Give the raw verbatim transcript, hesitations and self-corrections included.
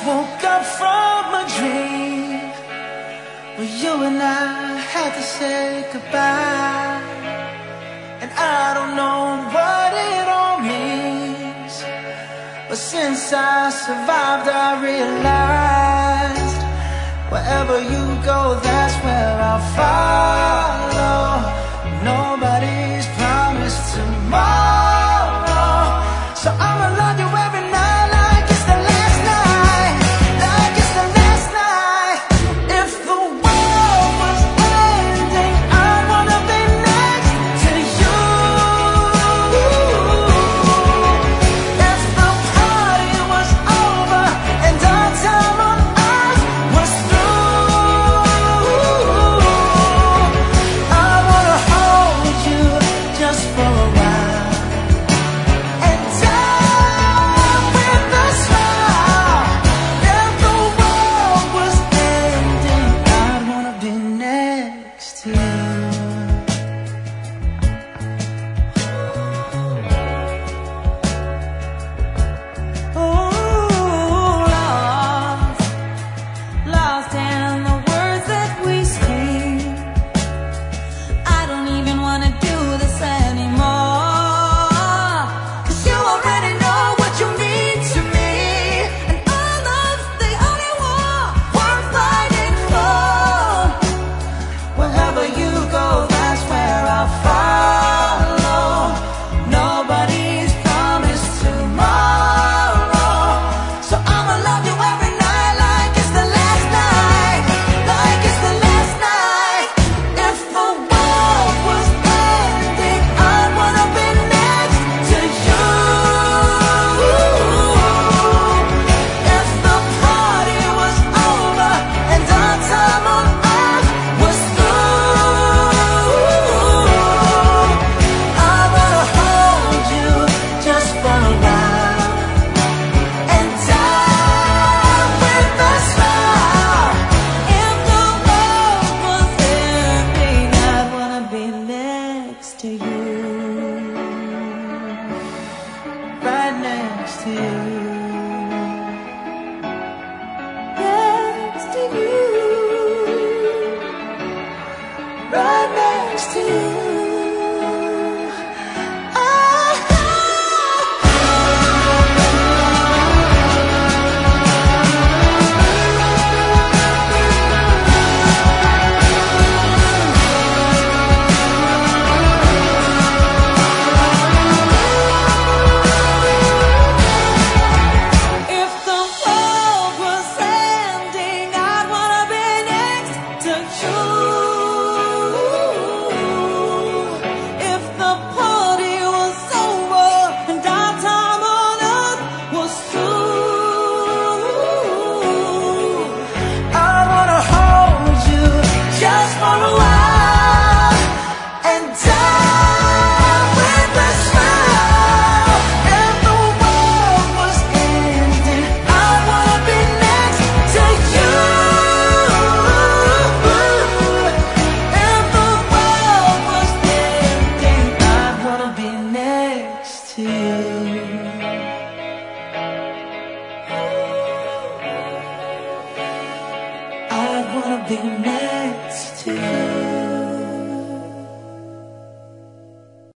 woke up from a dream where you and I had to say goodbye. And I don't know what it all means, but since I survived I realized wherever you go, that's where I'll follow. Nobody's promised tomorrow, so I'ma love you every night like it's the last night, like it's the last night. If the world was ending, I wanna be next to you. If the party was over and our time on earth was through, I wanna hold you just for a while and die with a smile. If the world was ending, I'd wanna be next to you. Oh, lost, lost in the words that we speak. I don't even wanna do this anymore, 'cause you already know what you mean to me, and our love's the only war worth fighting for. Wherever you go, that's where I'll follow. Nobody's promised tomorrow, so I'ma love you every night like it's the last night, like it's the last night. If the world was ending, I'd wanna be next to you. If the party was over and our time on earth was through, I wanna hold you just for a while and die with a smile. If the world was ending, I'd wanna be next to you, right next to you, next to you, right next to you. If the world was ending, I'd wanna be next to you. If the party was over and our time on earth was through, I wanna hold you just for a while and die with a smile. If the world was ending, I wanna be next to you. If the world was ending, I'd wanna be next to you. I'd wanna be next to you.